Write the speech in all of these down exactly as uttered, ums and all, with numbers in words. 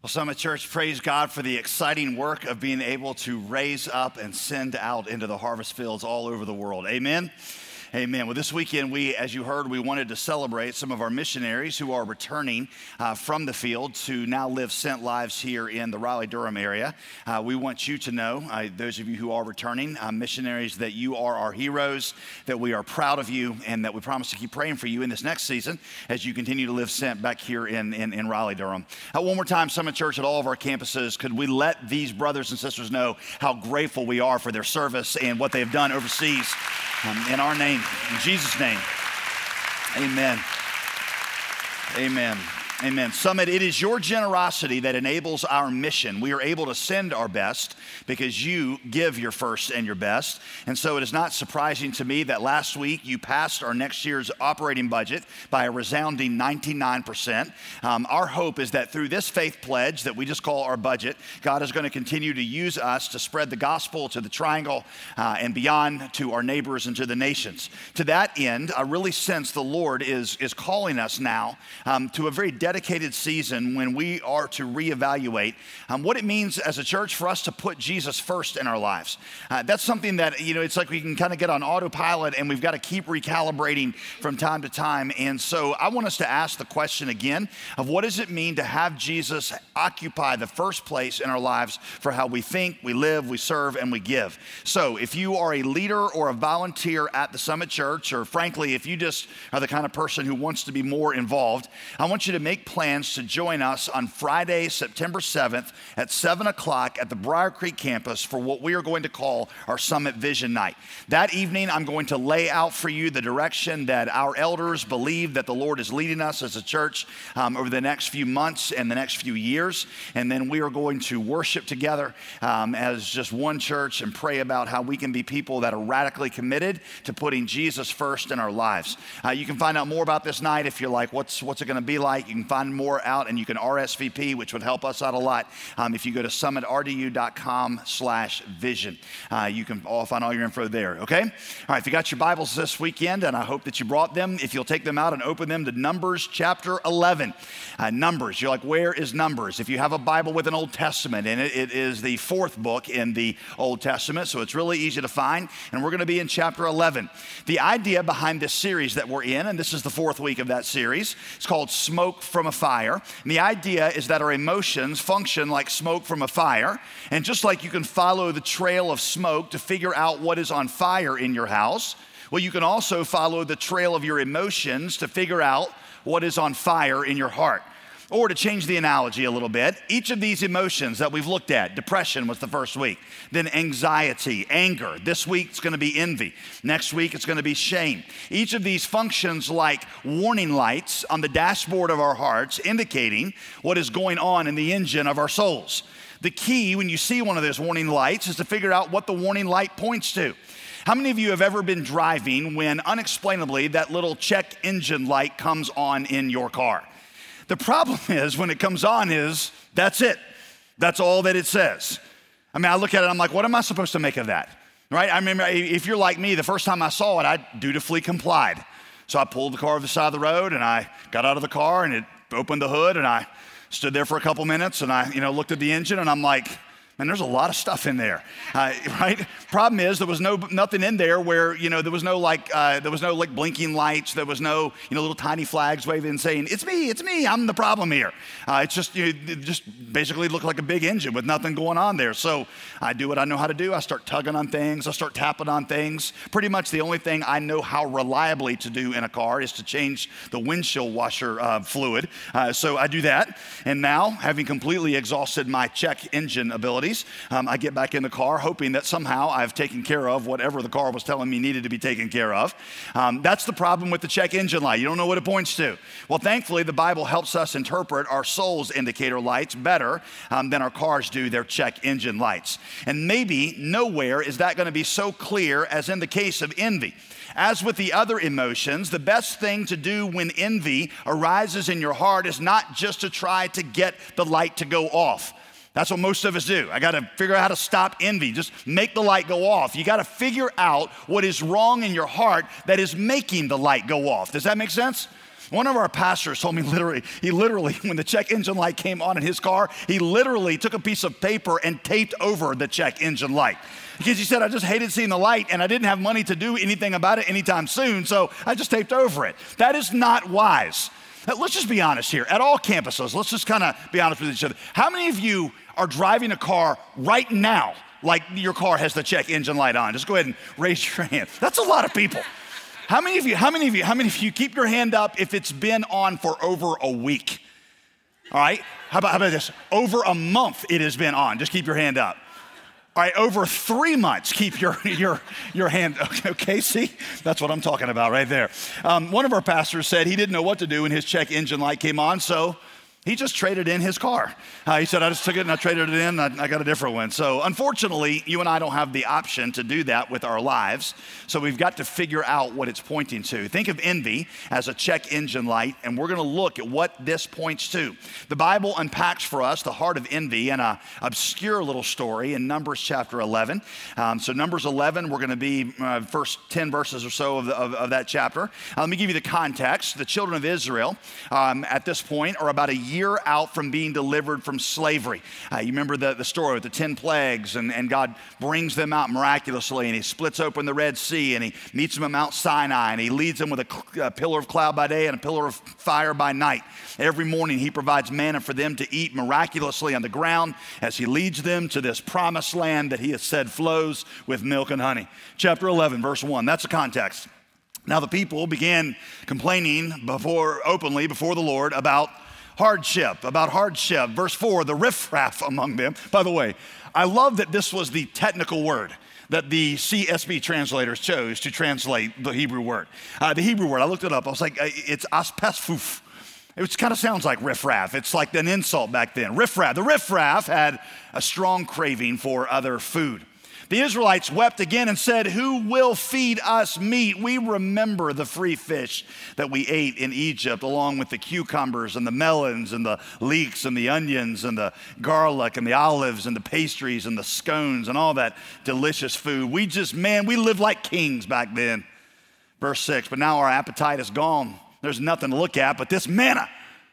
Well, Summit Church, praise God for the exciting work of being able to raise up and send out into the harvest fields all over the world. Amen. Amen. Well, this weekend, we, as you heard, we wanted to celebrate some of our missionaries who are returning uh, from the field to now live sent lives here in the Raleigh-Durham area. Uh, we want you to know, uh, those of you who are returning, uh, missionaries, that you are our heroes, that we are proud of you, and that we promise to keep praying for you in this next season as you continue to live sent back here in, in, in Raleigh-Durham. Uh, one more time, Summit Church, at all of our campuses, could we let these brothers and sisters know how grateful we are for their service and what they've done overseas um, in our name. In Jesus' name, amen. Amen. Amen. Summit, it is your generosity that enables our mission. We are able to send our best because you give your first and your best. And so it is not surprising to me that last week you passed our next year's operating budget by a resounding ninety-nine percent. Um, our hope is that through this faith pledge that we just call our budget, God is going to continue to use us to spread the gospel to the Triangle uh, and beyond, to our neighbors and to the nations. To that end, I really sense the Lord is, is calling us now um, to a very dedicated season when we are to reevaluate um, what it means as a church for us to put Jesus first in our lives. Uh, that's something that, you know, it's like we can kind of get on autopilot and we've got to keep recalibrating from time to time. And so I want us to ask the question again of what does it mean to have Jesus occupy the first place in our lives for how we think, we live, we serve, and we give. So if you are a leader or a volunteer at the Summit Church, or frankly, if you just are the kind of person who wants to be more involved, I want you to make plans to join us on Friday, September seventh at seven o'clock at the Briar Creek campus for what we are going to call our Summit Vision Night. That evening, I'm going to lay out for you the direction that our elders believe that the Lord is leading us as a church um, over the next few months and the next few years. And then we are going to worship together um, as just one church and pray about how we can be people that are radically committed to putting Jesus first in our lives. Uh, you can find out more about this night if you're like, what's, what's it going to be like? You can find more out and you can R S V P, which would help us out a lot. Um, if you go to summit r d u dot com slash vision, uh, you can all find all your info there, okay? All right, if you got your Bibles this weekend, and I hope that you brought them, if you'll take them out and open them to Numbers chapter eleven. Uh, Numbers, you're like, where is Numbers? If you have a Bible with an Old Testament in it, it is the fourth book in the Old Testament, so it's really easy to find, and we're gonna be in chapter eleven. The idea behind this series that we're in, and this is the fourth week of that series, it's called Smoke from a Fire. And the idea is that our emotions function like smoke from a fire. And just like you can follow the trail of smoke to figure out what is on fire in your house, well, you can also follow the trail of your emotions to figure out what is on fire in your heart. Or to change the analogy a little bit, each of these emotions that we've looked at, depression was the first week, then anxiety, anger. This week it's gonna be envy. Next week it's gonna be shame. Each of these functions like warning lights on the dashboard of our hearts, indicating what is going on in the engine of our souls. The key when you see one of those warning lights is to figure out what the warning light points to. How many of you have ever been driving when unexplainably that little check engine light comes on in your car? The problem is when it comes on is, that's it. That's all that it says. I mean, I look at it, I'm like, what am I supposed to make of that? Right? I remember, if you're like me, the first time I saw it, I dutifully complied. So I pulled the car over the side of the road and I got out of the car and it opened the hood and I stood there for a couple minutes and I, you know, looked at the engine and I'm like, man, there's a lot of stuff in there, uh, right? Problem is, there was no nothing in there where, you know, there was no like, uh, there was no like blinking lights, there was no, you know, little tiny flags waving saying, it's me, it's me, I'm the problem here. Uh, it's just, you know, it just basically looked like a big engine with nothing going on there. So I do what I know how to do. I start tugging on things, I start tapping on things. Pretty much the only thing I know how reliably to do in a car is to change the windshield washer uh, fluid. Uh, so I do that. And now, having completely exhausted my check engine ability, Um, I get back in the car hoping that somehow I've taken care of whatever the car was telling me needed to be taken care of. Um, that's the problem with the check engine light. You don't know what it points to. Well, thankfully, the Bible helps us interpret our soul's indicator lights better um, than our cars do their check engine lights. And maybe nowhere is that going to be so clear as in the case of envy. As with the other emotions, the best thing to do when envy arises in your heart is not just to try to get the light to go off. That's what most of us do. I got to figure out how to stop envy. Just make the light go off. You got to figure out what is wrong in your heart that is making the light go off. Does that make sense? One of our pastors told me literally, he literally, when the check engine light came on in his car, he literally took a piece of paper and taped over the check engine light. Because he said, I just hated seeing the light and I didn't have money to do anything about it anytime soon, so I just taped over it. That is not wise. Now, let's just be honest here. At all campuses, let's just kind of be honest with each other. How many of you are driving a car right now like your car has the check engine light on? Just go ahead and raise your hand. That's a lot of people. How many of you, how many of you, how many of you keep your hand up if it's been on for over a week? All right, how about, how about this? Over a month it has been on, just keep your hand up. All right, over three months, keep your, your, your hand, okay, okay, see? That's what I'm talking about right there. Um, one of our pastors said he didn't know what to do when his check engine light came on, so he just traded in his car. Uh, he said, I just took it and I traded it in, I, I got a different one. So unfortunately, you and I don't have the option to do that with our lives. So we've got to figure out what it's pointing to. Think of envy as a check engine light, and we're gonna look at what this points to. The Bible unpacks for us the heart of envy in an obscure little story in Numbers chapter eleven. Um, so Numbers eleven, we're gonna be uh, first ten verses or so of, the, of, of that chapter. Uh, let me give you the context. The children of Israel um, at this point are about a year out from being delivered from slavery. Uh, you remember the, the story with the ten plagues, and, and God brings them out miraculously, and he splits open the Red Sea, and he meets them at Mount Sinai, and he leads them with a, a pillar of cloud by day and a pillar of fire by night. Every morning he provides manna for them to eat miraculously on the ground as he leads them to this promised land that he has said flows with milk and honey. Chapter eleven, verse one, that's the context. Now the people began complaining before openly before the Lord about hardship, about hardship. Verse four, the riffraff among them. By the way, I love that this was the technical word that the C S B translators chose to translate the Hebrew word. Uh, the Hebrew word, I looked it up. I was like, it's aspesfuf. It kind of sounds like riffraff. It's like an insult back then. Riffraff. The riffraff had a strong craving for other food. The Israelites wept again and said, who will feed us meat? We remember the free fish that we ate in Egypt, along with the cucumbers and the melons and the leeks and the onions and the garlic and the olives and the pastries and the scones and all that delicious food. We just, man, we lived like kings back then. Verse six, but now our appetite is gone. There's nothing to look at but this manna.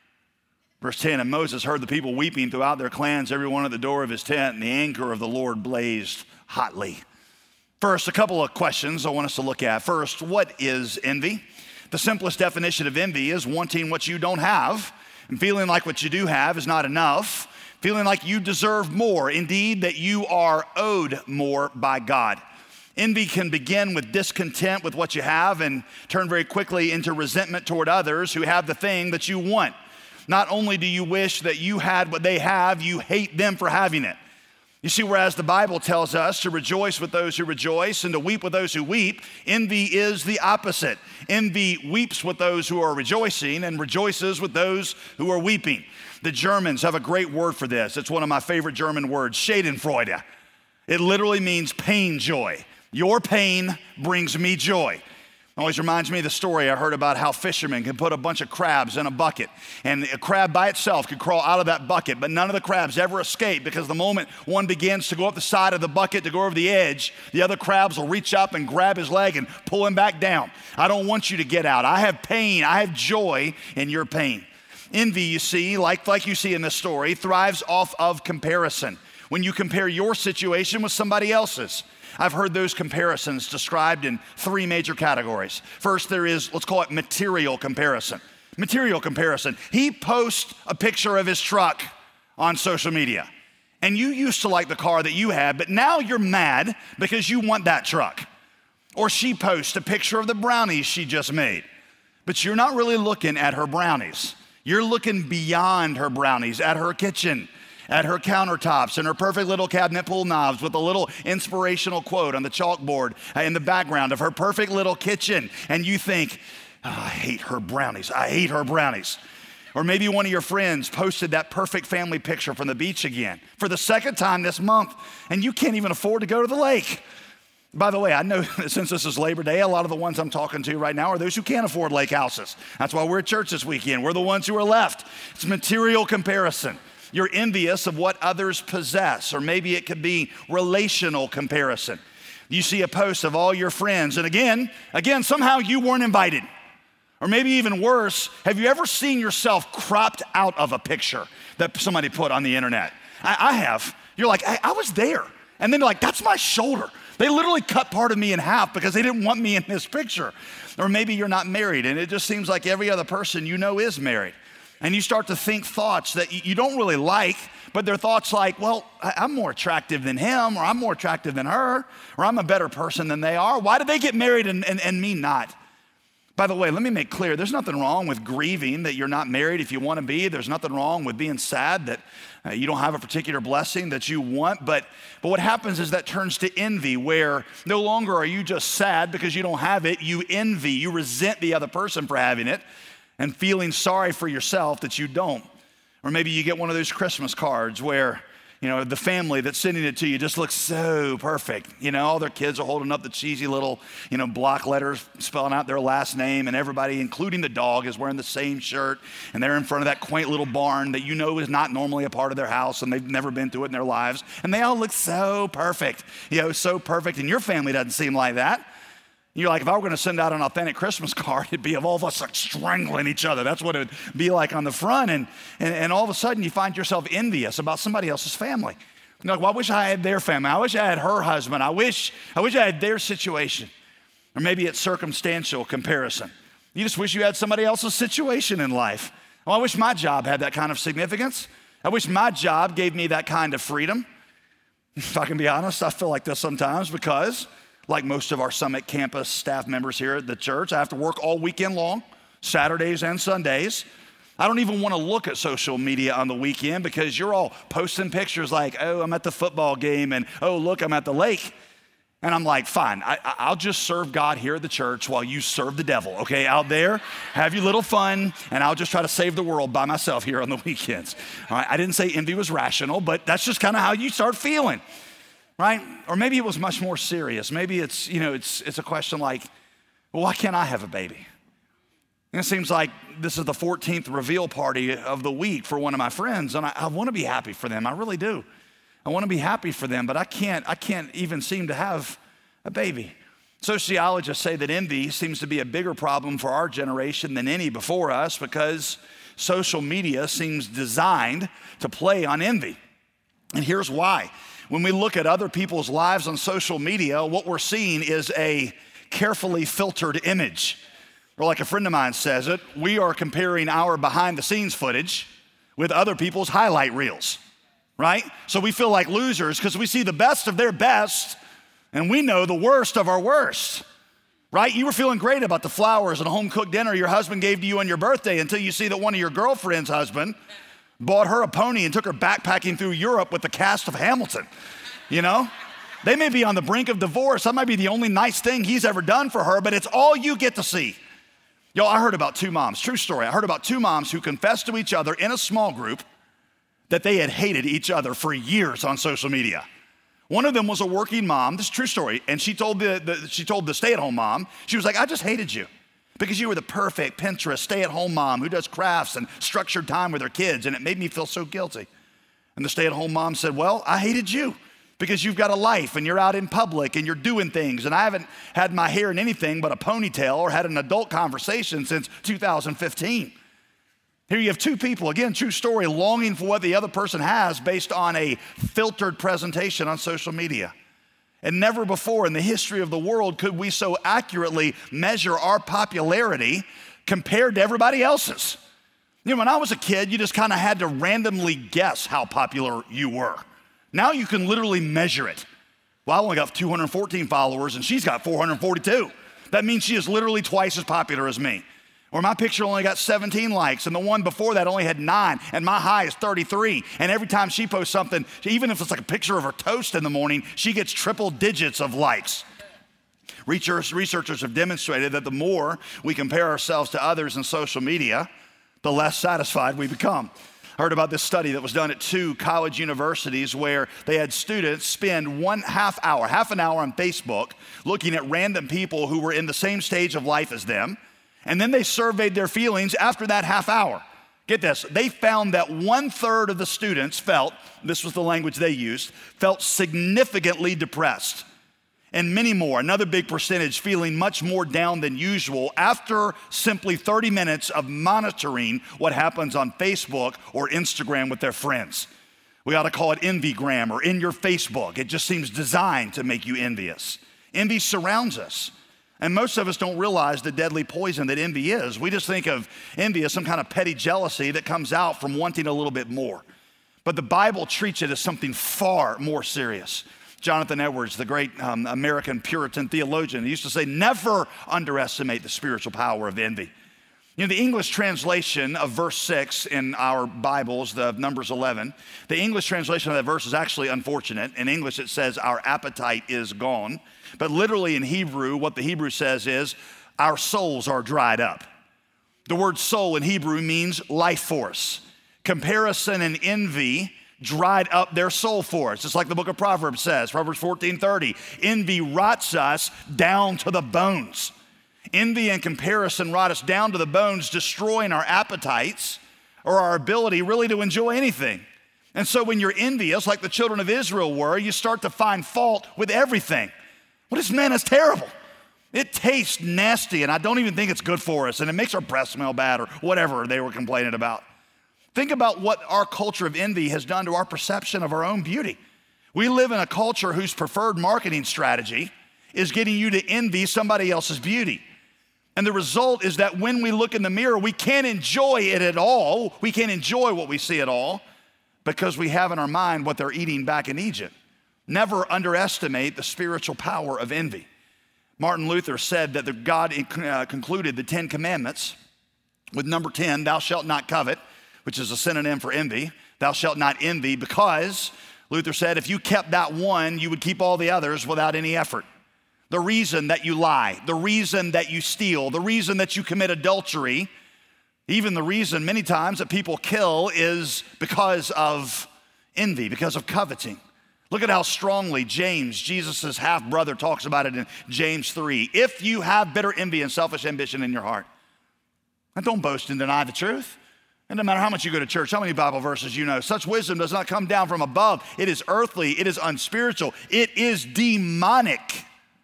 Verse ten, and Moses heard the people weeping throughout their clans, everyone at the door of his tent, and the anger of the Lord blazed hotly. First, a couple of questions I want us to look at. First, what is envy? The simplest definition of envy is wanting what you don't have and feeling like what you do have is not enough, feeling like you deserve more, indeed that you are owed more by God. Envy can begin with discontent with what you have and turn very quickly into resentment toward others who have the thing that you want. Not only do you wish that you had what they have, you hate them for having it. You see, whereas the Bible tells us to rejoice with those who rejoice and to weep with those who weep, envy is the opposite. Envy weeps with those who are rejoicing and rejoices with those who are weeping. The Germans have a great word for this. It's one of my favorite German words, Schadenfreude. It literally means pain joy. Your pain brings me joy. It always reminds me of the story I heard about how fishermen can put a bunch of crabs in a bucket, and a crab by itself could crawl out of that bucket, but none of the crabs ever escape, because the moment one begins to go up the side of the bucket to go over the edge, the other crabs will reach up and grab his leg and pull him back down. I don't want you to get out. I have pain. I have joy in your pain. Envy, you see, like, like you see in this story, thrives off of comparison. When you compare your situation with somebody else's. I've heard those comparisons described in three major categories. First, there is, let's call it material comparison. Material comparison. He posts a picture of his truck on social media, and you used to like the car that you had, but now you're mad because you want that truck. Or she posts a picture of the brownies she just made, but you're not really looking at her brownies. You're looking beyond her brownies, at her kitchen, at her countertops and her perfect little cabinet pull knobs with a little inspirational quote on the chalkboard in the background of her perfect little kitchen. And you think, oh, I hate her brownies. I hate her brownies. Or maybe one of your friends posted that perfect family picture from the beach again for the second time this month, and you can't even afford to go to the lake. By the way, I know that since this is Labor Day, a lot of the ones I'm talking to right now are those who can't afford lake houses. That's why we're at church this weekend. We're the ones who are left. It's material comparison. You're envious of what others possess, or maybe it could be relational comparison. You see a post of all your friends, and again, again, somehow you weren't invited. Or maybe even worse, have you ever seen yourself cropped out of a picture that somebody put on the internet? I, I have. You're like, I, I was there. And then they're like, that's my shoulder. They literally cut part of me in half because they didn't want me in this picture. Or maybe you're not married and it just seems like every other person you know is married. And you start to think thoughts that you don't really like, but they're thoughts like, well, I'm more attractive than him, or I'm more attractive than her, or I'm a better person than they are. Why did they get married and, and, and me not? By the way, let me make clear, there's nothing wrong with grieving that you're not married if you want to be. There's nothing wrong with being sad that uh, you don't have a particular blessing that you want. But, but what happens is that turns to envy, where no longer are you just sad because you don't have it. You envy, you resent the other person for having it and feeling sorry for yourself that you don't. Or maybe you get one of those Christmas cards where, you know, the family that's sending it to you just looks so perfect. You know, all their kids are holding up the cheesy little, you know, block letters spelling out their last name, and everybody, including the dog, is wearing the same shirt, and they're in front of that quaint little barn that you know is not normally a part of their house, and they've never been to it in their lives, and they all look so perfect, you know, so perfect, and your family doesn't seem like that. You're like, if I were going to send out an authentic Christmas card, it'd be of all of us like strangling each other. That's what it would be like on the front. And, and, and all of a sudden, you find yourself envious about somebody else's family. You're like, well, I wish I had their family. I wish I had her husband. I wish, I wish I had their situation. Or maybe it's circumstantial comparison. You just wish you had somebody else's situation in life. Well, I wish my job had that kind of significance. I wish my job gave me that kind of freedom. If I can be honest, I feel like this sometimes because, like most of our Summit campus staff members here at the church, I have to work all weekend long, Saturdays and Sundays. I don't even want to look at social media on the weekend because you're all posting pictures like, oh, I'm at the football game, and oh, look, I'm at the lake. And I'm like, fine, I, I'll just serve God here at the church while you serve the devil, okay? Out there, have your little fun, and I'll just try to save the world by myself here on the weekends. All right? I didn't say envy was rational, but that's just kind of how you start feeling. Right? Or maybe it was much more serious. Maybe it's, you know, it's it's a question like, well, why can't I have a baby? And it seems like this is the fourteenth reveal party of the week for one of my friends, and I, I want to be happy for them. I really do. I want to be happy for them, but I can't, I can't even seem to have a baby. Sociologists say that envy seems to be a bigger problem for our generation than any before us because social media seems designed to play on envy. And here's why. When we look at other people's lives on social media, what we're seeing is a carefully filtered image. Or like a friend of mine says it, we are comparing our behind the scenes footage with other people's highlight reels, right? So we feel like losers because we see the best of their best and we know the worst of our worst, right? You were feeling great about the flowers and a home-cooked dinner your husband gave to you on your birthday until you see that one of your girlfriend's husband bought her a pony and took her backpacking through Europe with the cast of Hamilton, you know? They may be on the brink of divorce. That might be the only nice thing he's ever done for her, but it's all you get to see. Yo, I heard about two moms, true story. I heard about two moms who confessed to each other in a small group that they had hated each other for years on social media. One of them was a working mom, this is a true story, and she told the, the, she told the stay-at-home mom, she was like, I just hated you. Because you were the perfect Pinterest stay-at-home mom who does crafts and structured time with her kids, and it made me feel so guilty. And the stay-at-home mom said, well, I hated you because you've got a life and you're out in public and you're doing things, and I haven't had my hair in anything but a ponytail or had an adult conversation since two thousand fifteen. Here you have two people, again, true story, longing for what the other person has based on a filtered presentation on social media. And never before in the history of the world could we so accurately measure our popularity compared to everybody else's. You know, when I was a kid, you just kind of had to randomly guess how popular you were. Now you can literally measure it. Well, I only got two hundred fourteen followers and she's got four hundred forty-two. That means she is literally twice as popular as me. Or my picture only got seventeen likes, and the one before that only had nine, and my high is thirty-three. And every time she posts something, even if it's like a picture of her toast in the morning, she gets triple digits of likes. Researchers have demonstrated that the more we compare ourselves to others in social media, the less satisfied we become. I heard about this study that was done at two college universities where they had students spend one half hour, half an hour on Facebook looking at random people who were in the same stage of life as them. And then they surveyed their feelings after that half hour. Get this, they found that one third of the students felt, this was the language they used, felt significantly depressed. and many more, another big percentage feeling much more down than usual after simply thirty minutes of monitoring what happens on Facebook or Instagram with their friends. We ought to call it envygram or in your Facebook. It just seems designed to make you envious. Envy surrounds us. And most of us don't realize the deadly poison that envy is. We just think of envy as some kind of petty jealousy that comes out from wanting a little bit more. But the Bible treats it as something far more serious. Jonathan Edwards, the great um, American Puritan theologian, he used to say, never underestimate the spiritual power of envy. You know, the English translation of verse six in our Bibles, the Numbers eleven, the English translation of that verse is actually unfortunate. In English, it says, our appetite is gone. But literally in Hebrew, what the Hebrew says is, our souls are dried up. The word soul in Hebrew means life force. Comparison and envy dried up their soul force. It's like the book of Proverbs says, Proverbs fourteen thirty, envy rots us down to the bones. Envy and comparison rot us down to the bones, destroying our appetites or our ability really to enjoy anything. And so when you're envious, like the children of Israel were, you start to find fault with everything. Well, this man is terrible. It tastes nasty, and I don't even think it's good for us, and it makes our breath smell bad or whatever they were complaining about. Think about what our culture of envy has done to our perception of our own beauty. We live in a culture whose preferred marketing strategy is getting you to envy somebody else's beauty. And the result is that when we look in the mirror, we can't enjoy it at all. We can't enjoy what we see at all because we have in our mind what they're eating back in Egypt. Never underestimate the spiritual power of envy. Martin Luther said that the God uh, concluded the Ten Commandments with number ten, thou shalt not covet, which is a synonym for envy. Thou shalt not envy, because Luther said if you kept that one, you would keep all the others without any effort. The reason that you lie, the reason that you steal, the reason that you commit adultery, even the reason many times that people kill is because of envy, because of coveting. Look at how strongly James, Jesus' half-brother, talks about it in James three. If you have bitter envy and selfish ambition in your heart, and don't boast and deny the truth. It doesn't matter how much you go to church, how many Bible verses you know. Such wisdom does not come down from above. It is earthly, it is unspiritual, it is demonic.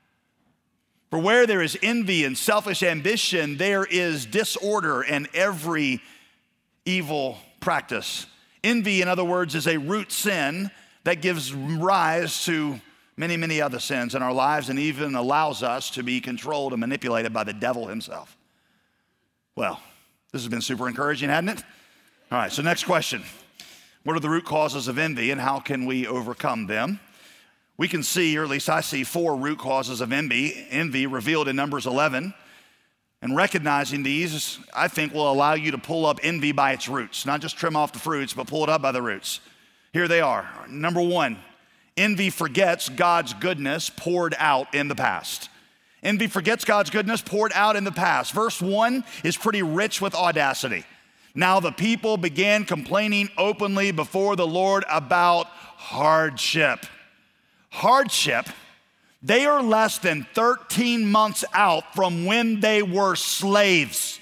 For where there is envy and selfish ambition, there is disorder and every evil practice. Envy, in other words, is a root sin that gives rise to many, many other sins in our lives and even allows us to be controlled and manipulated by the devil himself. Well, this has been super encouraging, hasn't it? All right, so next question. What are the root causes of envy and how can we overcome them? We can see, or at least I see, four root causes of envy, envy revealed in Numbers eleven. And recognizing these, I think, will allow you to pull up envy by its roots, not just trim off the fruits, but pull it up by the roots. Here they are. Number one, envy forgets God's goodness poured out in the past. Envy forgets God's goodness poured out in the past. Verse one is pretty rich with audacity. Now the people began complaining openly before the Lord about hardship. Hardship, they are less than thirteen months out from when they were slaves.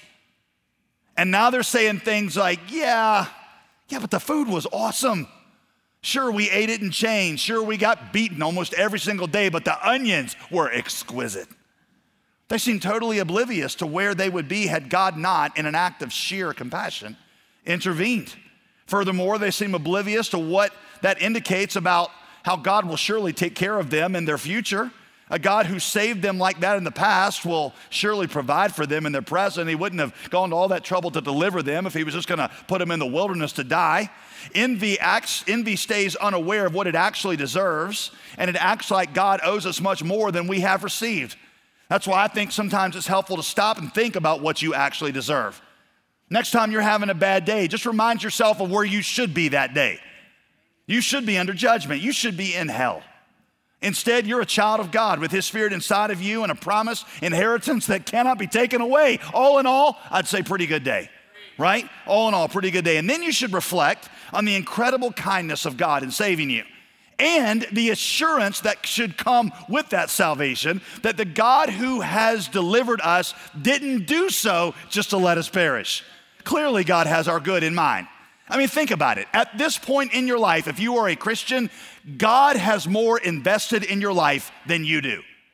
And now they're saying things like, yeah, yeah, but the food was awesome. Sure, we ate it in chains. Sure, we got beaten almost every single day, but the onions were exquisite. They seem totally oblivious to where they would be had God not, in an act of sheer compassion, intervened. Furthermore, they seem oblivious to what that indicates about how God will surely take care of them in their future. A God who saved them like that in the past will surely provide for them in their present. He wouldn't have gone to all that trouble to deliver them if he was just going to put them in the wilderness to die. Envy acts, envy stays unaware of what it actually deserves, and it acts like God owes us much more than we have received. That's why I think sometimes it's helpful to stop and think about what you actually deserve. Next time you're having a bad day, just remind yourself of where you should be that day. You should be under judgment. You should be in hell. Instead, you're a child of God with his Spirit inside of you and a promised inheritance that cannot be taken away. All in all, I'd say pretty good day, right? All in all, pretty good day. And then you should reflect on the incredible kindness of God in saving you and the assurance that should come with that salvation, that the God who has delivered us didn't do so just to let us perish. Clearly, God has our good in mind. I mean, think about it. At this point in your life, if you are a Christian, God has more invested in your life than you do.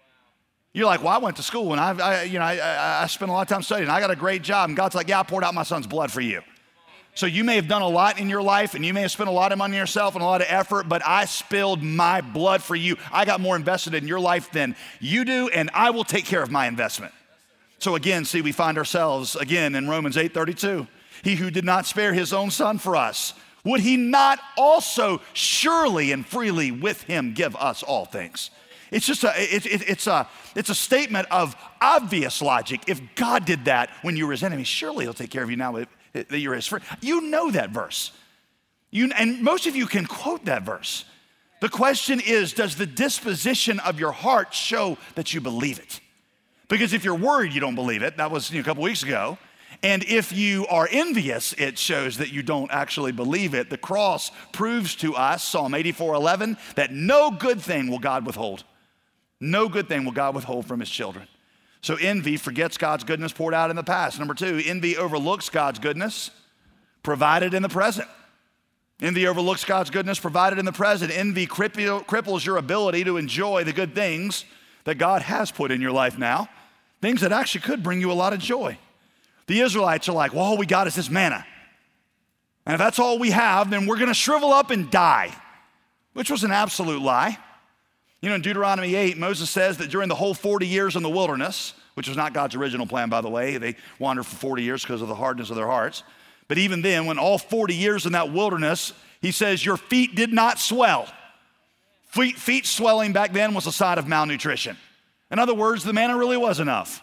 You're like, well, I went to school and I, I you know, I, I, I spent a lot of time studying. I got a great job. And God's like, yeah, I poured out my son's blood for you. So you may have done a lot in your life and you may have spent a lot of money on yourself and a lot of effort, but I spilled my blood for you. I got more invested in your life than you do, and I will take care of my investment. So again, see, we find ourselves again in Romans eight thirty-two. He who did not spare his own son for us, would he not also surely and freely with him give us all things? It's just a, it, it, it's a, it's a statement of obvious logic. If God did that when you were his enemy, surely he'll take care of you now that you're his friend. You know that verse. You, and most of you can quote that verse. The question is, does the disposition of your heart show that you believe it? Because if you're worried you don't believe it, that was you know, a couple weeks ago, and if you are envious, it shows that you don't actually believe it. The cross proves to us, Psalm eighty-four eleven, that no good thing will God withhold. No good thing will God withhold from his children. So envy forgets God's goodness poured out in the past. Number two, envy overlooks God's goodness provided in the present. Envy overlooks God's goodness provided in the present. Envy cripples your ability to enjoy the good things that God has put in your life now, things that actually could bring you a lot of joy. The Israelites are like, well, all we got is this manna. And if that's all we have, then we're going to shrivel up and die, which was an absolute lie. You know, in Deuteronomy eight, Moses says that during the whole forty years in the wilderness, which was not God's original plan, by the way, they wandered for forty years because of the hardness of their hearts. But even then, when all forty years in that wilderness, he says, your feet did not swell. Feet, feet swelling back then was a sign of malnutrition. In other words, the manna really was enough.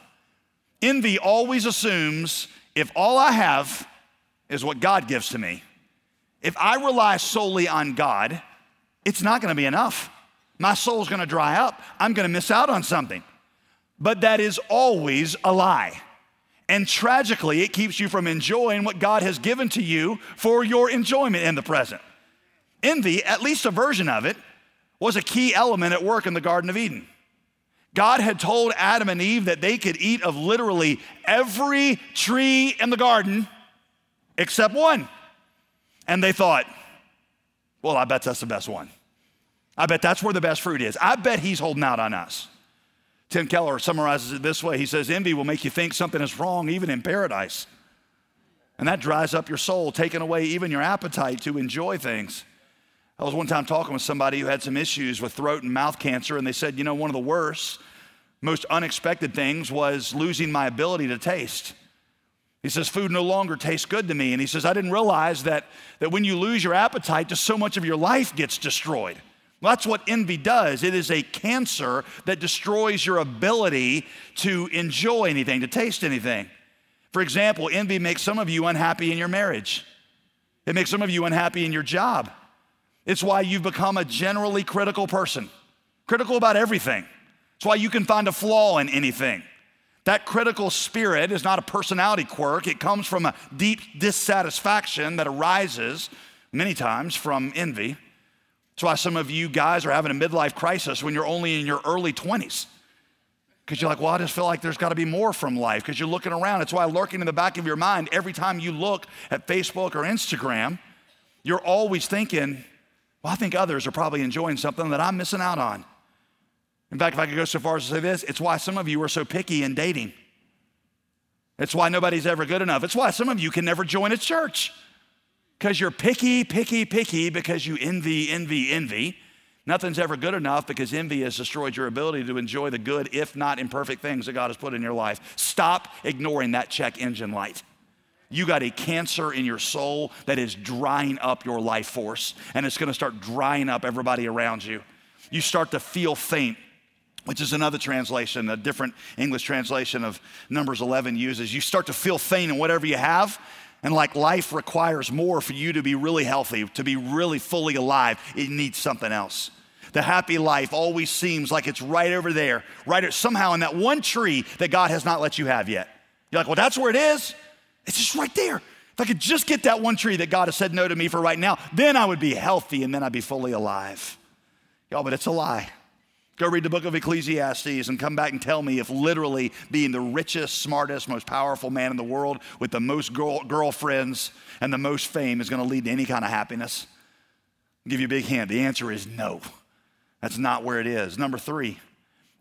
Envy always assumes if all I have is what God gives to me, if I rely solely on God, it's not going to be enough. My soul's gonna dry up. I'm gonna miss out on something. But that is always a lie. And tragically, it keeps you from enjoying what God has given to you for your enjoyment in the present. Envy, at least a version of it, was a key element at work in the Garden of Eden. God had told Adam and Eve that they could eat of literally every tree in the garden except one. And they thought, well, I bet that's the best one. I bet that's where the best fruit is. I bet he's holding out on us. Tim Keller summarizes it this way. He says, envy will make you think something is wrong even in paradise. And that dries up your soul, taking away even your appetite to enjoy things. I was one time talking with somebody who had some issues with throat and mouth cancer, and they said, you know, one of the worst, most unexpected things was losing my ability to taste. He says, food no longer tastes good to me. And he says, I didn't realize that, that when you lose your appetite, just so much of your life gets destroyed. Well, that's what envy does. It is a cancer that destroys your ability to enjoy anything, to taste anything. For example, envy makes some of you unhappy in your marriage. It makes some of you unhappy in your job. It's why you've become a generally critical person, critical about everything. It's why you can find a flaw in anything. That critical spirit is not a personality quirk. It comes from a deep dissatisfaction that arises many times from envy. That's why some of you guys are having a midlife crisis when you're only in your early twenties. Because you're like, well, I just feel like there's got to be more from life because you're looking around. It's why lurking in the back of your mind, every time you look at Facebook or Instagram, you're always thinking, well, I think others are probably enjoying something that I'm missing out on. In fact, if I could go so far as to say this, it's why some of you are so picky in dating. It's why nobody's ever good enough. It's why some of you can never join a church. Because you're picky, picky, picky, because you envy, envy, envy. Nothing's ever good enough because envy has destroyed your ability to enjoy the good, if not imperfect things that God has put in your life. Stop ignoring that check engine light. You got a cancer in your soul that is drying up your life force, and it's gonna start drying up everybody around you. You start to feel faint, which is another translation, a different English translation of Numbers eleven uses. You start to feel faint in whatever you have, and like life requires more for you to be really healthy, to be really fully alive, it needs something else. The happy life always seems like it's right over there, right somehow in that one tree that God has not let you have yet. You're like, well, that's where it is. It's just right there. If I could just get that one tree that God has said no to me for right now, then I would be healthy and then I'd be fully alive. Y'all, but it's a lie. Go read the book of Ecclesiastes and come back and tell me if literally being the richest, smartest, most powerful man in the world with the most girl, girlfriends and the most fame is going to lead to any kind of happiness. I'll give you a big hint. The answer is no. That's not where it is. Number three,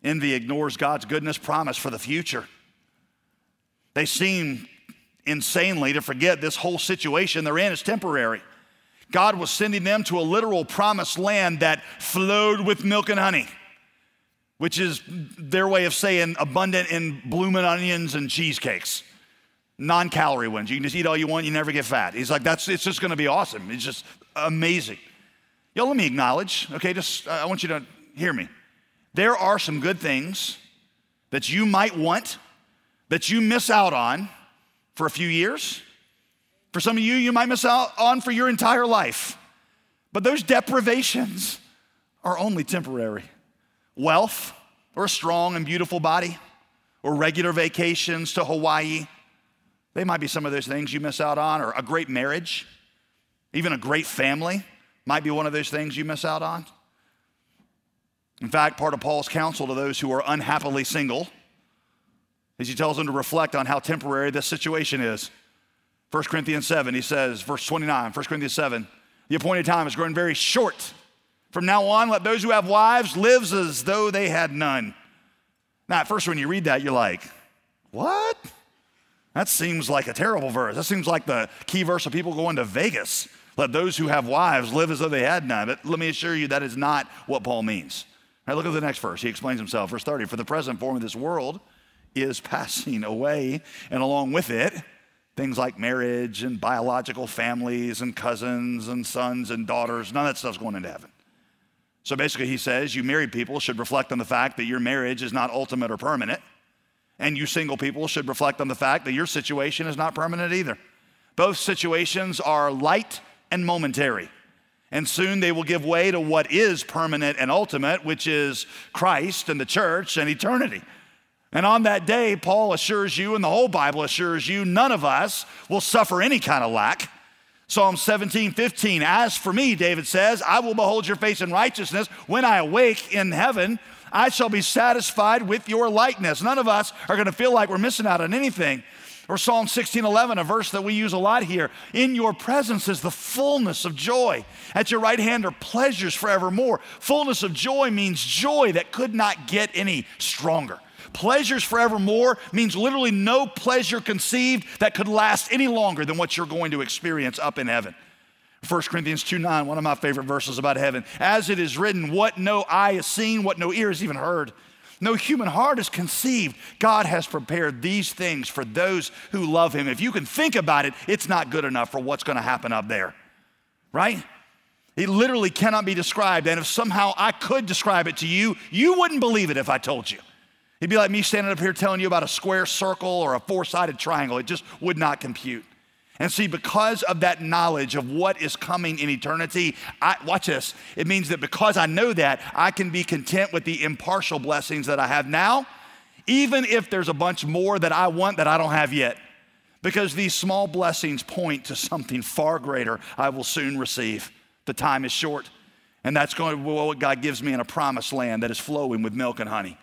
Envy ignores God's goodness promise for the future. They seem insanely to forget this whole situation they're in is temporary. God was sending them to a literal promised land that flowed with milk and honey, which is their way of saying abundant in blooming onions and cheesecakes. Non-calorie ones. You can just eat all you want, you never get fat. He's like, that's it's just gonna be awesome. It's just amazing. Y'all, let me acknowledge, okay, just I want you to hear me. There are some good things that you might want, that you miss out on for a few years. For some of you, you might miss out on for your entire life. But those deprivations are only temporary. Wealth, or a strong and beautiful body, or regular vacations to Hawaii. They might be some of those things you miss out on, or a great marriage, even a great family might be one of those things you miss out on. In fact, part of Paul's counsel to those who are unhappily single is he tells them to reflect on how temporary this situation is. First Corinthians seven, he says, verse twenty-nine, First Corinthians seven, the appointed time is growing very short. From now on, let those who have wives live as though they had none. Now, at first when you read that, you're like, what? That seems like a terrible verse. That seems like the key verse of people going to Vegas. Let those who have wives live as though they had none. But let me assure you that is not what Paul means. All right, look at the next verse. He explains himself. Verse thirty, for the present form of this world is passing away, and along with it, things like marriage and biological families and cousins and sons and daughters, none of that stuff's going into heaven. So basically he says you married people should reflect on the fact that your marriage is not ultimate or permanent. And you single people should reflect on the fact that your situation is not permanent either. Both situations are light and momentary. And soon they will give way to what is permanent and ultimate, which is Christ and the church and eternity. And on that day, Paul assures you, and the whole Bible assures you, none of us will suffer any kind of lack. Psalm seventeen, fifteen, as for me, David says, I will behold your face in righteousness. When I awake in heaven, I shall be satisfied with your likeness. None of us are gonna feel like we're missing out on anything. Or Psalm sixteen, eleven, a verse that we use a lot here. In your presence is the fullness of joy. At your right hand are pleasures forevermore. Fullness of joy means joy that could not get any stronger. Pleasures forevermore means literally no pleasure conceived that could last any longer than what you're going to experience up in heaven. First Corinthians two, nine, one of my favorite verses about heaven. As it is written, what no eye has seen, what no ear has even heard, no human heart has conceived, God has prepared these things for those who love him. If you can think about it, it's not good enough for what's gonna happen up there, right? It literally cannot be described, and if somehow I could describe it to you, you wouldn't believe it if I told you. It'd be like me standing up here telling you about a square circle or a four-sided triangle. It just would not compute. And see, because of that knowledge of what is coming in eternity, I, watch this, it means that because I know that, I can be content with the impartial blessings that I have now, even if there's a bunch more that I want that I don't have yet. Because these small blessings point to something far greater I will soon receive. The time is short, and that's going to be what God gives me in a promised land that is flowing with milk and honey.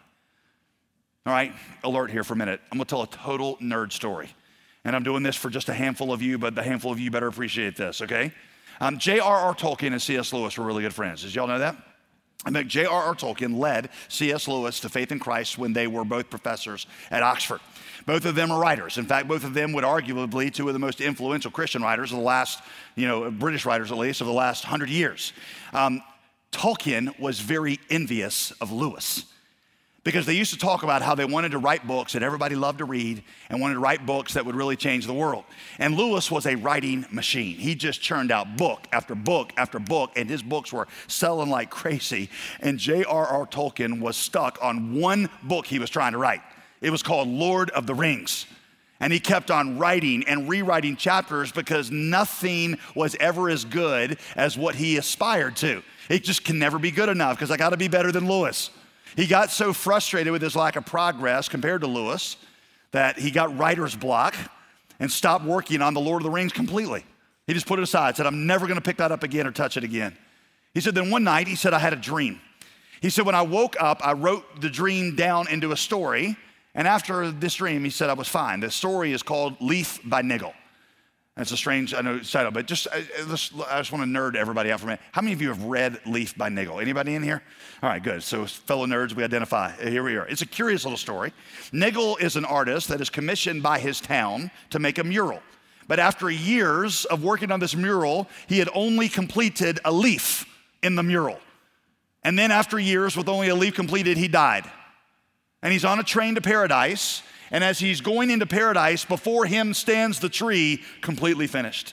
All right, alert here for a minute. I'm gonna tell a total nerd story. And I'm doing this for just a handful of you, but the handful of you better appreciate this, okay? Um, J R R Tolkien and C S Lewis were really good friends. Did y'all know that? I think J R R Tolkien led C S Lewis to faith in Christ when they were both professors at Oxford. Both of them are writers. In fact, both of them would arguably be two of the most influential Christian writers of the last, you know, British writers at least, of the last hundred years. Um, Tolkien was very envious of Lewis, because they used to talk about how they wanted to write books that everybody loved to read and wanted to write books that would really change the world. And Lewis was a writing machine. He just churned out book after book after book, and his books were selling like crazy. And J R R Tolkien was stuck on one book he was trying to write. It was called Lord of the Rings. And he kept on writing and rewriting chapters because nothing was ever as good as what he aspired to. It just can never be good enough because I gotta be better than Lewis. He got so frustrated with his lack of progress compared to Lewis that he got writer's block and stopped working on the Lord of the Rings completely. He just put it aside, said, I'm never gonna pick that up again or touch it again. He said, then one night, he said, I had a dream. He said, when I woke up, I wrote the dream down into a story, and after this dream, he said, I was fine. The story is called Leaf by Niggle. And it's a strange, I know, title, but just, I, I just, I just want to nerd everybody out for a minute. How many of you have read Leaf by Niggle? Anybody in here? All right, good. So fellow nerds, we identify. Here we are. It's a curious little story. Niggle is an artist that is commissioned by his town to make a mural. But after years of working on this mural, he had only completed a leaf in the mural. And then after years, with only a leaf completed, he died. And he's on a train to paradise. And as he's going into paradise, before him stands the tree completely finished.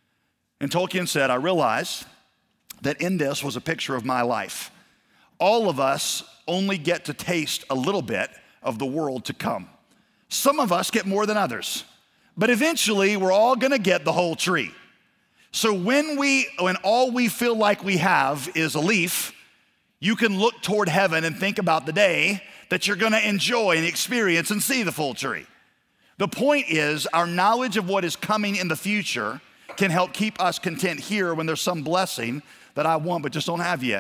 And Tolkien said, I realized that in this was a picture of my life. All of us only get to taste a little bit of the world to come. Some of us get more than others, but eventually we're all gonna get the whole tree. So when we, when all we feel like we have is a leaf, you can look toward heaven and think about the day that you're gonna enjoy and experience and see the full tree. The point is, our knowledge of what is coming in the future can help keep us content here when there's some blessing that I want but just don't have yet.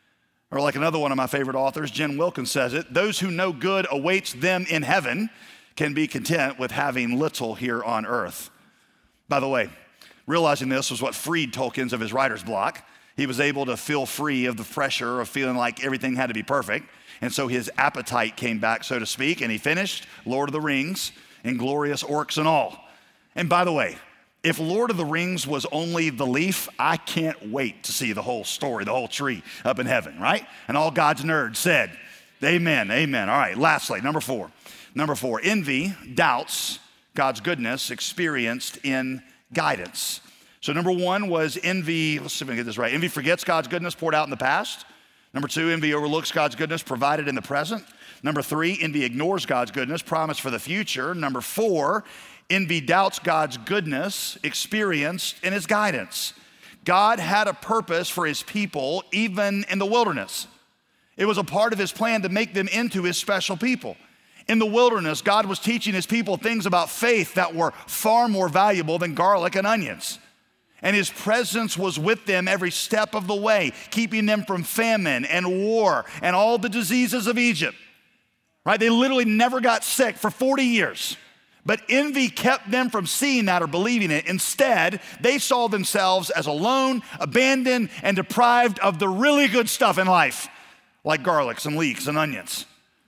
Or like another one of my favorite authors, Jen Wilkins says it, those who know good awaits them in heaven can be content with having little here on earth. By the way, realizing this was what freed Tolkien of his writer's block. He was able to feel free of the pressure of feeling like everything had to be perfect. And so his appetite came back, so to speak, and he finished Lord of the Rings, Inglorious Orcs and all. And by the way, if Lord of the Rings was only the leaf, I can't wait to see the whole story, the whole tree up in heaven, right? And all God's nerds said, amen, amen. All right, lastly, number four. Number four, envy doubts God's goodness experienced in guidance. So number one was envy, let's see if I can get this right. Envy forgets God's goodness poured out in the past. Number two, envy overlooks God's goodness provided in the present. Number three, envy ignores God's goodness promised for the future. Number four, envy doubts God's goodness experienced in his guidance. God had a purpose for his people even in the wilderness. It was a part of his plan to make them into his special people. In the wilderness, God was teaching his people things about faith that were far more valuable than garlic and onions. And his presence was with them every step of the way, keeping them from famine and war and all the diseases of Egypt. Right? They literally never got sick for forty years. But envy kept them from seeing that or believing it. Instead, they saw themselves as alone, abandoned, and deprived of the really good stuff in life, like garlics and leeks and onions.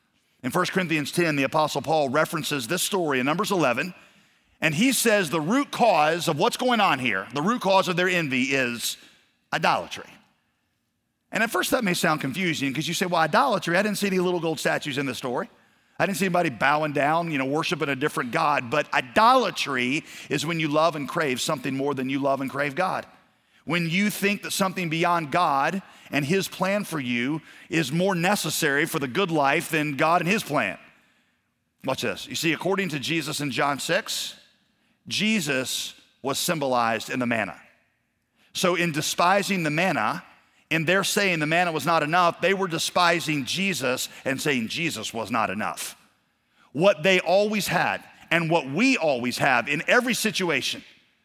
In First Corinthians ten, the Apostle Paul references this story in Numbers eleven. And he says the root cause of what's going on here, the root cause of their envy is idolatry. And at first that may sound confusing because you say, well, idolatry, I didn't see any little gold statues in the story. I didn't see anybody bowing down, you know, worshiping a different God. But idolatry is when you love and crave something more than you love and crave God. When you think that something beyond God and his plan for you is more necessary for the good life than God and his plan. Watch this. You see, according to Jesus in John six, Jesus was symbolized in the manna. So in despising the manna, in their saying the manna was not enough, they were despising Jesus and saying Jesus was not enough. What they always had and what we always have in every situation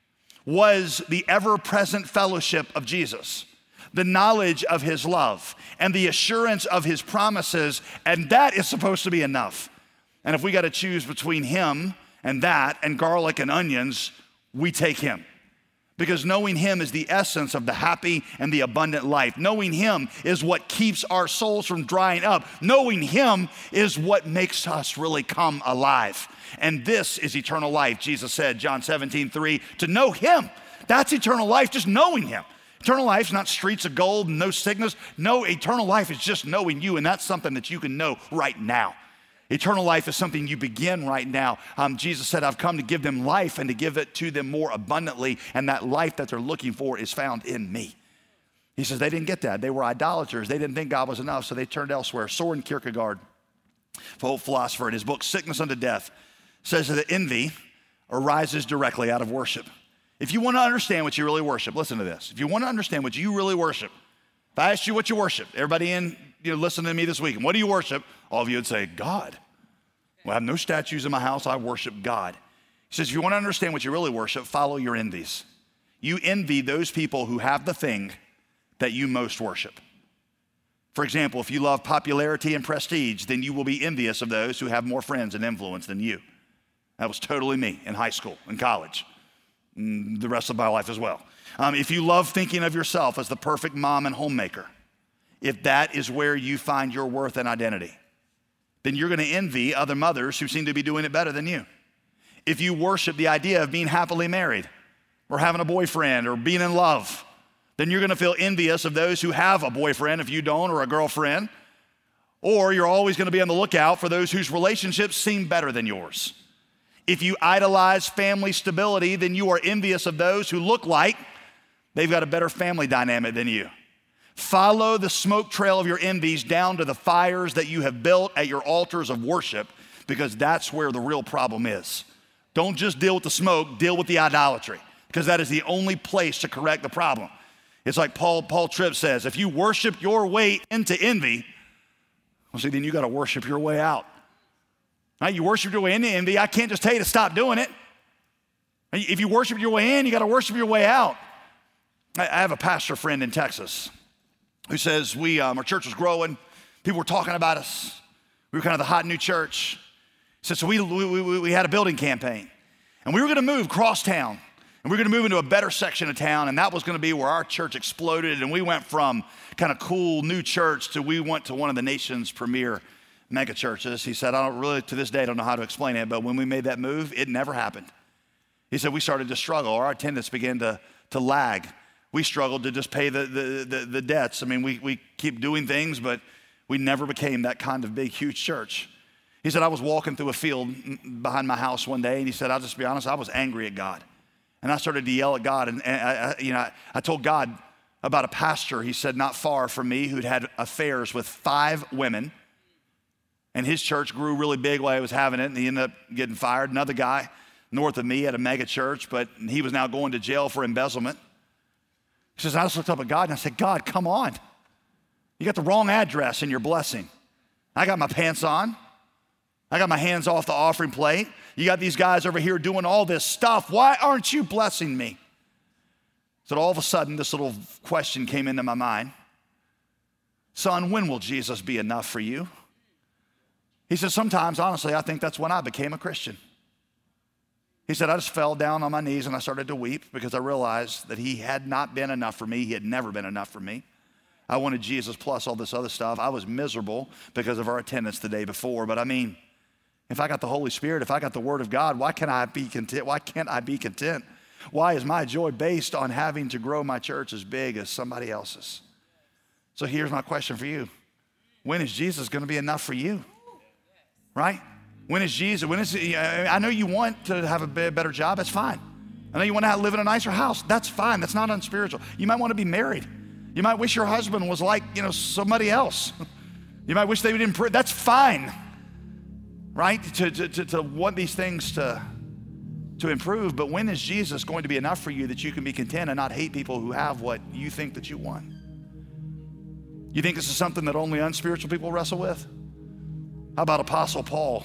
was the ever-present fellowship of Jesus, the knowledge of his love, and the assurance of his promises, and that is supposed to be enough. And if we got to choose between him and that and garlic and onions, we take him. Because knowing him is the essence of the happy and the abundant life. Knowing him is what keeps our souls from drying up. Knowing him is what makes us really come alive. And this is eternal life. Jesus said, John seventeen, three, to know him. That's eternal life, just knowing him. Eternal life is not streets of gold and no sickness. No, eternal life is just knowing you, and that's something that you can know right now. Eternal life is something you begin right now. Um, Jesus said, I've come to give them life and to give it to them more abundantly, and that life that they're looking for is found in me. He says they didn't get that. They were idolaters. They didn't think God was enough, so they turned elsewhere. Soren Kierkegaard, the old philosopher, in his book, Sickness Unto Death, says that envy arises directly out of worship. If you want to understand what you really worship, listen to this. If you want to understand what you really worship, if I asked you what you worship, everybody in, you know, listen to me this week, and what do you worship? All of you would say, God. Well, I have no statues in my house, I worship God. He says, if you want to understand what you really worship, follow your envies. You envy those people who have the thing that you most worship. For example, if you love popularity and prestige, then you will be envious of those who have more friends and influence than you. That was totally me in high school and college. the rest of my life as well. Um, if you love thinking of yourself as the perfect mom and homemaker, if that is where you find your worth and identity, then you're going to envy other mothers who seem to be doing it better than you. If you worship the idea of being happily married or having a boyfriend or being in love, then you're going to feel envious of those who have a boyfriend if you don't, or a girlfriend. Or you're always going to be on the lookout for those whose relationships seem better than yours. If you idolize family stability, then you are envious of those who look like they've got a better family dynamic than you. Follow the smoke trail of your envies down to the fires that you have built at your altars of worship, because that's where the real problem is. Don't just deal with the smoke, deal with the idolatry, because that is the only place to correct the problem. It's like Paul, Paul Tripp says, if you worship your way into envy, well, see, then you got to worship your way out. Right? You worship your way into envy, I can't just tell you to stop doing it. If you worship your way in, you got to worship your way out. I have a pastor friend in Texas who says we, um, our church was growing. People were talking about us. We were kind of the hot new church. He said, so we, we, we, we had a building campaign. And we were going to move cross town. And we were going to move into a better section of town. And that was going to be where our church exploded. And we went from kind of cool new church to we went to one of the nation's premier mega churches. He said, I don't really, to this day, I don't know how to explain it. But when we made that move, it never happened. He said, we started to struggle. Our attendance began to, to lag. We struggled to just pay the, the, the, the debts. I mean, we, we keep doing things, but we never became that kind of big, huge church. He said, I was walking through a field behind my house one day, and he said, I'll just be honest, I was angry at God. And I started to yell at God, and, and I, I, you know, I, I told God about a pastor, he said, not far from me, who'd had affairs with five women, and his church grew really big while he was having it, and he ended up getting fired. Another guy north of me had a mega church, but he was now going to jail for embezzlement. He says, I just looked up at God and I said, God, come on. You got the wrong address in your blessing. I got my pants on. I got my hands off the offering plate. You got these guys over here doing all this stuff. Why aren't you blessing me? So all of a sudden, this little question came into my mind. Son, when will Jesus be enough for you? He said, sometimes, honestly, I think that's when I became a Christian. He said, I just fell down on my knees and I started to weep because I realized that he had not been enough for me. He had never been enough for me. I wanted Jesus plus all this other stuff. I was miserable because of our attendance the day before. But I mean, if I got the Holy Spirit, if I got the Word of God, why can't I be content? Why can't I be content? Why is my joy based on having to grow my church as big as somebody else's? So here's my question for you. When is Jesus going to be enough for you? Right? When is Jesus, when is, I know you want to have a better job, that's fine. I know you want to live in a nicer house, that's fine, that's not unspiritual. You might want to be married. You might wish your husband was like, you know, somebody else. You might wish they would improve, that's fine. Right? To, to, to, to want these things to, to improve, but when is Jesus going to be enough for you that you can be content and not hate people who have what you think that you want? You think this is something that only unspiritual people wrestle with? How about Apostle Paul?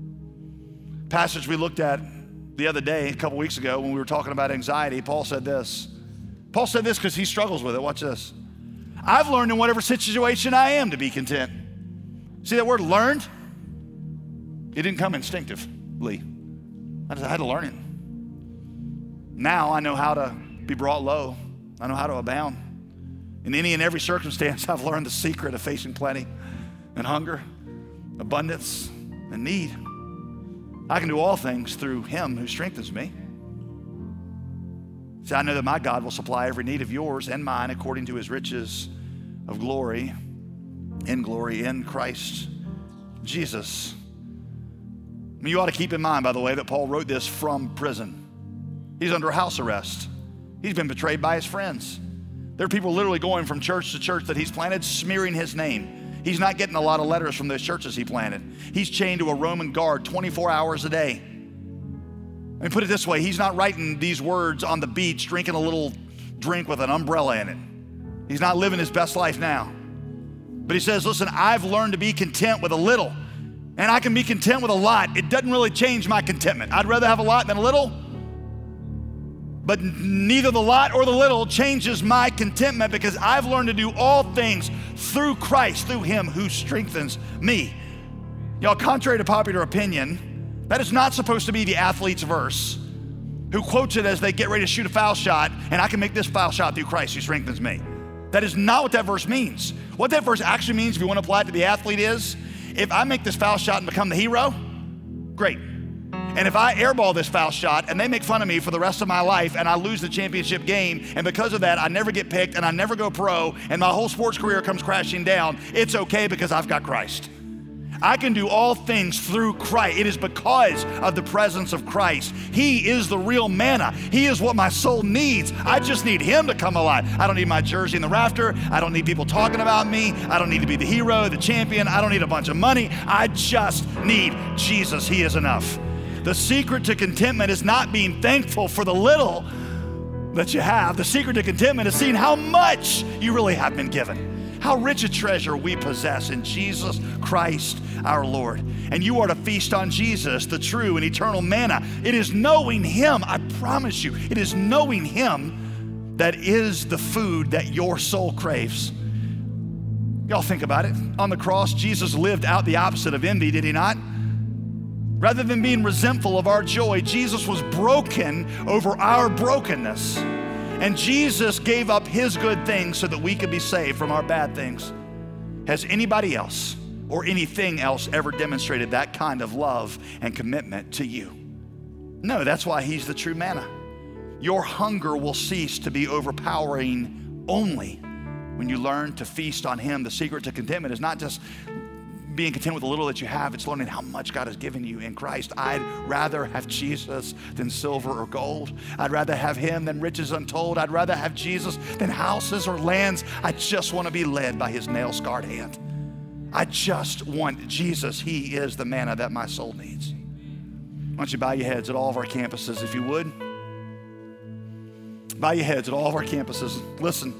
Passage we looked at the other day, a couple weeks ago, when we were talking about anxiety, Paul said this. Paul said this because he struggles with it. Watch this. I've learned in whatever situation I am to be content. See that word learned? It didn't come instinctively. I just had to learn it. Now I know how to be brought low. I know how to abound. In any and every circumstance, I've learned the secret of facing plenty and hunger, abundance and need. I can do all things through him who strengthens me. See, I know that my God will supply every need of yours and mine according to his riches of glory, in glory in Christ Jesus. I mean, you ought to keep in mind, by the way, that Paul wrote this from prison. He's under house arrest. He's been betrayed by his friends. There are people literally going from church to church that he's planted, smearing his name. He's not getting a lot of letters from those churches he planted. He's chained to a Roman guard twenty-four hours a day. Let me put it this way, he's not writing these words on the beach, drinking a little drink with an umbrella in it. He's not living his best life now. But he says, listen, I've learned to be content with a little, and I can be content with a lot. It doesn't really change my contentment. I'd rather have a lot than a little, but neither the lot or the little changes my contentment because I've learned to do all things through Christ, through him who strengthens me. Y'all, contrary to popular opinion, that is not supposed to be the athlete's verse. who quotes it as they get ready to shoot a foul shot, and I can make this foul shot through Christ who strengthens me. That is not what that verse means. What that verse actually means, if you want to apply it to the athlete, is if I make this foul shot and become the hero, great. And if I airball this foul shot and they make fun of me for the rest of my life and I lose the championship game, and because of that I never get picked and I never go pro and my whole sports career comes crashing down, it's okay because I've got Christ. I can do all things through Christ. It is because of the presence of Christ. He is the real manna. He is what my soul needs. I just need him to come alive. I don't need my jersey in the rafter. I don't need people talking about me. I don't need to be the hero, the champion. I don't need a bunch of money. I just need Jesus. He is enough. The secret to contentment is not being thankful for the little that you have. The secret to contentment is seeing how much you really have been given. How rich a treasure we possess in Jesus Christ our Lord. And you are to feast on Jesus, the true and eternal manna. It is knowing him, I promise you, it is knowing him that is the food that your soul craves. Y'all think about it. On the cross, Jesus lived out the opposite of envy, did he not? Rather than being resentful of our joy, Jesus was broken over our brokenness. And Jesus gave up his good things so that we could be saved from our bad things. Has anybody else or anything else ever demonstrated that kind of love and commitment to you? No, that's why he's the true manna. Your hunger will cease to be overpowering only when you learn to feast on him. The secret to contentment is not just being content with the little that you have, it's learning how much God has given you in Christ. I'd rather have Jesus than silver or gold. I'd rather have him than riches untold. I'd rather have Jesus than houses or lands. I just want to be led by his nail-scarred hand. I just want Jesus. He is the manna that my soul needs. Why don't you bow your heads at all of our campuses, if you would? Bow your heads at all of our campuses. Listen,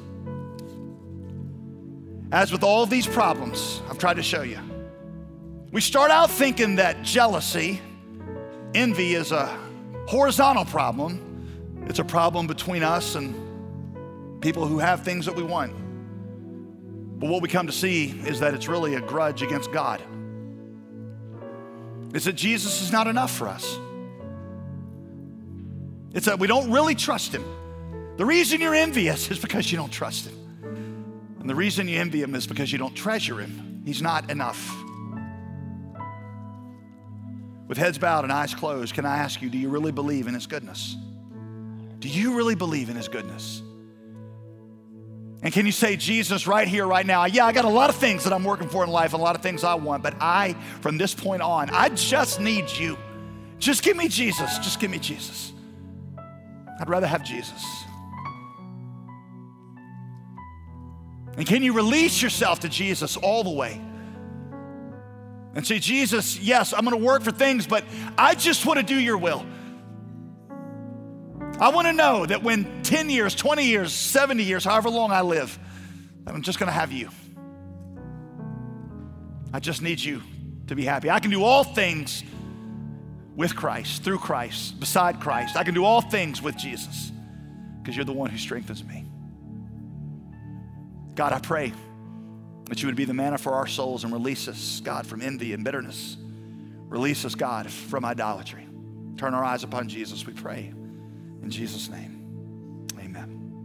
as with all of these problems I've tried to show you, we start out thinking that jealousy, envy is a horizontal problem. It's a problem between us and people who have things that we want. But what we come to see is that it's really a grudge against God. It's that Jesus is not enough for us. It's that we don't really trust him. The reason you're envious is because you don't trust him. And the reason you envy him is because you don't treasure him. He's not enough. With heads bowed and eyes closed, can I ask you, do you really believe in his goodness? Do you really believe in his goodness? And can you say, Jesus, right here, right now, yeah, I got a lot of things that I'm working for in life, a lot of things I want, but I, from this point on, I just need you. Just give me Jesus. Just give me Jesus. I'd rather have Jesus. And can you release yourself to Jesus all the way? And say, Jesus, yes, I'm going to work for things, but I just want to do your will. I want to know that when ten years, twenty years, seventy years, however long I live, that I'm just going to have you. I just need you to be happy. I can do all things with Christ, through Christ, beside Christ. I can do all things with Jesus because you're the one who strengthens me. God, I pray that you would be the manna for our souls and release us, God, from envy and bitterness. Release us, God, from idolatry. Turn our eyes upon Jesus, we pray. In Jesus' name, amen.